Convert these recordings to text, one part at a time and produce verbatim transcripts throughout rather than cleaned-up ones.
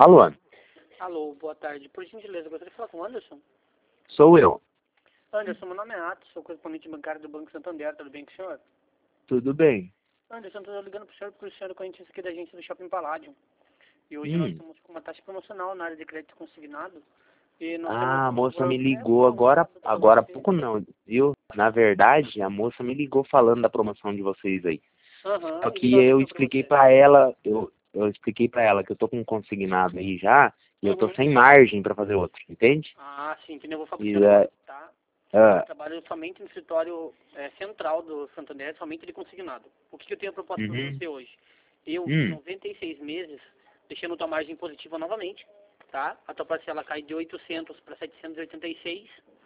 Alô? Alô, boa tarde. Por gentileza, eu gostaria de falar com o Anderson. Sou eu. Anderson, meu nome é Atos, sou correspondente bancário do Banco Santander, tudo bem com o senhor? Tudo bem? Anderson, estou ligando para o senhor porque o senhor é cliente aqui da agência do Shopping Palladium. E hoje Hum. nós estamos com uma taxa promocional na área de crédito consignado. E nós Ah, a temos um moça me valor ligou agora, pré-aprovado para agora há você. pouco não, viu? Na verdade, a moça me ligou falando da promoção de vocês aí. Aham, Só e o que que ela eu passou para expliquei você? pra ela, eu, eu expliquei pra ela que eu tô com um consignado aí já, e eu tô Uhum. sem margem pra fazer outro, entende? Ah, sim, que nem eu vou falar para o E senhor é, agora, tá? Eu ah, trabalho somente no escritório é, central do Santander, somente de consignado. O que, que eu tenho proposta para uhum, você hoje? Eu, em hum, noventa e seis meses, deixando a tua margem positiva novamente, tá? A tua parcela cai de oitocentos para setecentos e oitenta e seis.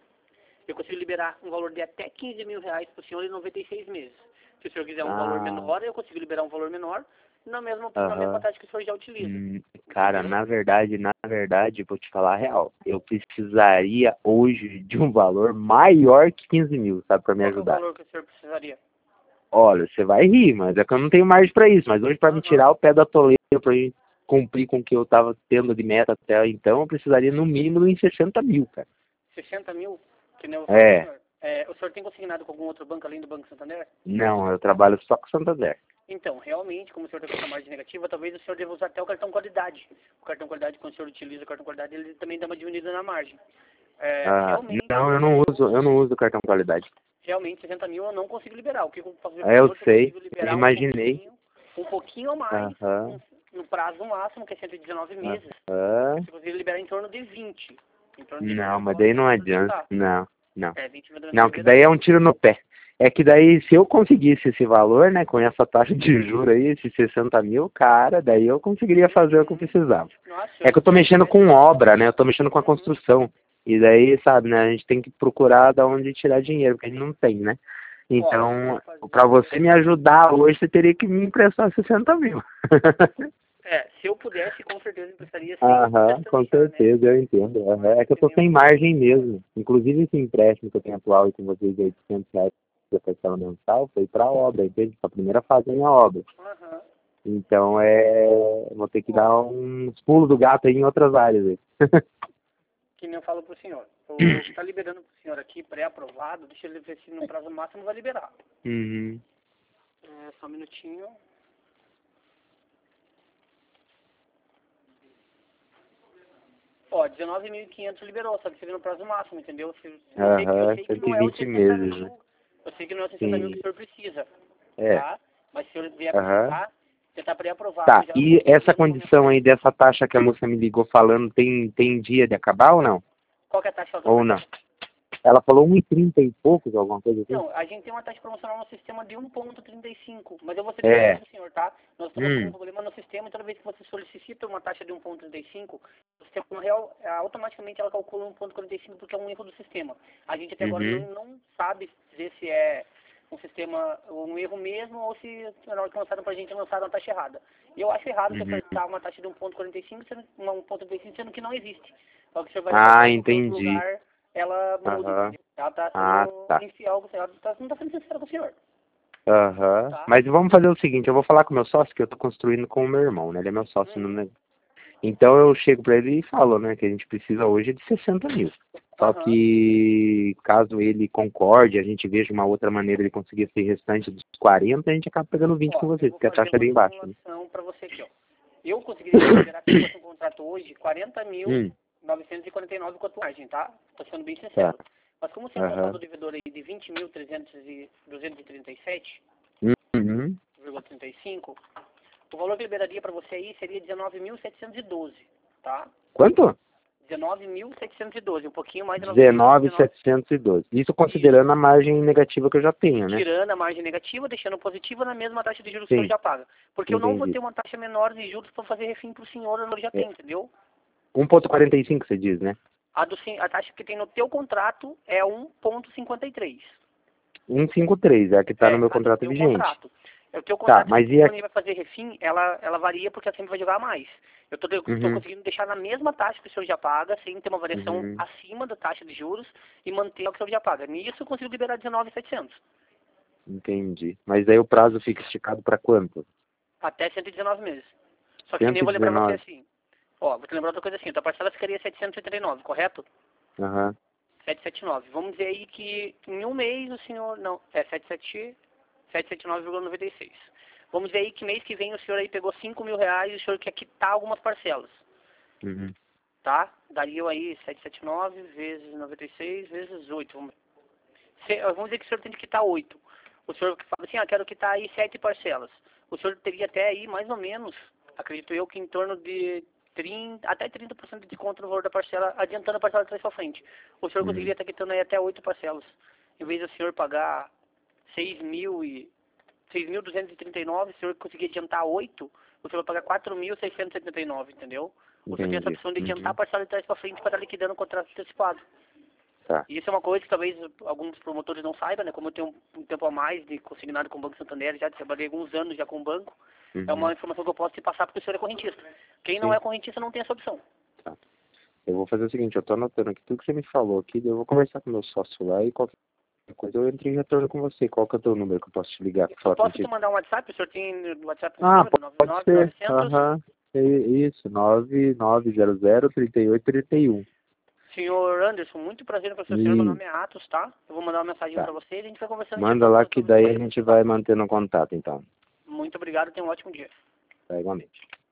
Eu consigo liberar um valor de até quinze mil reais para o senhor em noventa e seis meses. Se o senhor quiser um valor ah, menor, eu consigo liberar um valor menor na mesma, na mesma aham. taxa que o senhor já utiliza. Hum, cara, Entendeu? na verdade, na verdade, vou te falar a real. Eu precisaria hoje de um valor maior que quinze mil, sabe, pra me Qual que é o ajudar. valor que o senhor precisaria? Olha, você vai rir, mas é que eu não tenho margem pra isso. Mas hoje, pra me Aham. tirar o pé da toleira, pra gente cumprir com o que eu tava tendo de meta até então, eu precisaria no mínimo em sessenta mil, cara. sessenta mil? Que nem eu vou falar pro É, senhor. É, o senhor tem consignado com algum outro banco além do Banco Santander? não, eu trabalho só com Santander. Então, realmente, como o senhor está com essa margem negativa, talvez o senhor deva usar até o cartão qualidade. O cartão qualidade, quando o senhor utiliza o cartão qualidade, ele também dá uma diminuída na margem. É, Ah, realmente, não, eu não uso, eu não uso cartão qualidade. realmente, sessenta mil eu não consigo liberar. O que eu posso fazer para É, o eu senhor? Eu sei, consigo eu liberar um imaginei. pouquinho, um pouquinho a mais, Aham, um- no prazo máximo, que é cento e dezenove meses. aham. Você consegue liberar em torno de vinte. Em torno de Não, vinte mas agora daí para não você adianta. aproveitar. Não, não. É, vinte durante a Não, que primeira daí é vez. um tiro no pé. É que daí, se eu conseguisse esse valor, né, com essa taxa de juros aí, esses sessenta mil, cara, daí eu conseguiria fazer o que eu Uhum. precisava. Nossa, se É que eu tô eu mexendo tivesse... com obra, né, eu tô mexendo com a Uhum. construção. E daí, sabe, né, a gente tem que procurar da onde tirar dinheiro, porque a gente não tem, né? Ó, o que eu vou Então, pra fazer... você me ajudar hoje, você teria que me emprestar sessenta mil. É, se eu pudesse, com certeza emprestaria sem Aham, com pestanejar, né? certeza, eu entendo. Aham. Mas, É que eu que tô nem eu sem vou falar pro margem senhor. mesmo. Inclusive esse empréstimo que eu tenho atual e com vocês de oitocentos reais da parcela mensal foi para obra, entende? A primeira fase da minha obra. Aham. Então é. Vou ter que Ó, dar uns pulos do gato aí em outras áreas aí. que nem eu falo pro senhor. O que tá liberando pro senhor aqui, pré-aprovado, deixa ele ver se no prazo máximo vai liberar. Uhum. É, só um minutinho. Ó, dezenove mil e quinhentos liberou, só que seria no prazo máximo, entendeu? Se- Eu sei, que- eu Aham, sei que cento não e é os vinte sessenta meses, né? mil, eu sei que não é os sessenta mil que Sim. o senhor precisa, É. tá? Mas se o senhor vier Aham. precisar, você tá pré-aprovado Tá, já e com essa todas as condição aí promoções. dessa taxa que a moça me ligou falando, tem, tem dia de acabar ou não? Qual que é a taxa que ela tá Ou não? ofertando? Ela falou um e trinta e poucos, alguma coisa assim? Então, a gente tem uma taxa promocional no sistema de um ponto trinta e cinco, mas eu vou ser bem sincero É. pro senhor, tá? Nós estamos com um Hum. problema no sistema e toda vez que você solicita uma taxa de um ponto trinta e cinco, o sistema, no real, é, automaticamente ela calcula um ponto quarenta e cinco porque é um erro do sistema. A gente até agora não, Uhum. não sabe dizer se é um sistema, um erro mesmo ou se na hora que lançaram pra gente lançaram a taxa errada. E eu acho errado você Uhum. ofertar uma taxa de um ponto quarenta e cinco, sendo, uma um ponto trinta e cinco, sendo que não existe. Só que o senhor vai deixar Ah, para qualquer outro entendi. lugar, ela muda, Aham. entendeu? Ela tá Ah, sendo tá. infiel com o senhor, ela tá, não tá sendo sincera com o senhor, Aham. tá? Mas vamos fazer o seguinte, eu vou falar com o meu sócio, que eu tô construindo com o meu irmão, né? Ele é meu sócio no Uhum. negócio. Então eu chego pra ele e falo, né, que a gente precisa hoje de sessenta mil. Só Aham. que caso ele concorde, a gente veja uma outra maneira de conseguir esse restante dos quarenta, a gente acaba pegando vinte com Ó, eu vocês, vou porque a fazer taxa é uma bem baixa, né? simulação para você aqui, ó. Eu conseguiria te liberar se fosse um contrato hoje, quarenta mil Hum, novecentos e quarenta e nove com a tua margem, tá? Tô sendo bem tá. sincero. Mas como você é um Aham. saldo devedor aí de vinte mil trezentos e duzentos e trinta e sete Uhum. vírgula trinta e cinco, o valor que eu liberaria para você aí seria dezenove mil setecentos e doze, tá? Quanto? dezenove mil setecentos e doze, um pouquinho mais de novecentos, dezenove mil dezenove. setecentos e doze. Isso Isso. considerando a margem negativa que eu já tenho, né? Tirando a margem negativa, deixando positiva na mesma taxa de juros que o senhor Sim, já paga. Porque eu não vou entendi. ter uma taxa menor de juros para fazer refém para o senhor, o senhor já É, tem, entendeu? um ponto quarenta e cinco você diz, né? A, do, sen- a taxa que tem no teu contrato é um ponto cinquenta e três. cento e cinquenta e três é a que está no É, meu a do contrato teu vigente. contrato. É o teu Tá, contrato, mas sempre e a... quando ele vai fazer refim, ela, ela varia porque ela sempre vai jogar mais. Eu tô, tô Uhum, conseguindo deixar na mesma taxa que o senhor já paga, sem ter uma variação uhum, acima da taxa de juros e manter o que o senhor já paga. Nisso eu consigo liberar dezenove mil e setecentos. entendi. Mas aí o prazo fica esticado para quanto? Até cento e dezenove meses. Só que nem cento eu e vou lembrar você dezenove. assim. Ó, vou te lembrar outra coisa assim, tua parcela ficaria setecentos e oitenta e nove, correto? Aham. setecentos e setenta e nove. Vamos dizer aí que em um mês o senhor... Não, é setecentos e setenta e nove vírgula noventa e seis. Vamos dizer aí que mês que vem o senhor aí pegou cinco mil reais e o senhor quer quitar algumas parcelas. Uhum. Tá? Daria aí setecentos e setenta e nove vezes noventa e seis vezes oito. Vamos, Se, vamos dizer que o senhor tem que quitar oito. O senhor fala assim, ah, quero quitar aí sete parcelas. O senhor teria até aí, mais ou menos, acredito eu, que em torno de trinta, até trinta por cento de desconto no valor da parcela, adiantando a parcela de trás para frente. O senhor Uhum. conseguiria estar quitando aí até oito parcelas. Em vez do senhor pagar seis mil e seis mil duzentos e trinta e nove, se o senhor conseguir adiantar oito, o senhor vai pagar quatro mil seiscentos e setenta e nove, entendeu? O senhor tem essa Entendi. opção de adiantar Uhum. a parcela de trás para frente para estar liquidando o contrato antecipado. Tá. E isso é uma coisa que talvez alguns promotores não saibam, né? Como eu tenho um, um tempo a mais de consignado com o Banco Santander, já trabalhei alguns anos já com o banco, Uhum. é uma informação que eu posso te passar porque o senhor é correntista. Quem não Sim. é correntista não tem essa opção. Tá. Eu vou fazer o seguinte, eu tô anotando aqui tudo que você me falou aqui, daí eu vou conversar com o meu sócio lá e qualquer coisa eu entro em retorno com você. Qual que é o teu número que eu posso te ligar pra Eu falar posso te contigo? mandar um WhatsApp, o senhor tem o WhatsApp nesse Ah, número, pode nove nove ser. nove zero zero. Aham. I- Isso, nove nove zero zero, trinta e oito, trinta e um. Senhor Anderson, muito prazer com o seu senhor, meu E nome é Atos, tá? Eu vou mandar uma mensagem tá. para você e a gente vai conversando de Manda acordo com lá as que suas daí a opções. gente vai mantendo contato, então. Muito obrigado, tenha um ótimo dia. Tá, igualmente.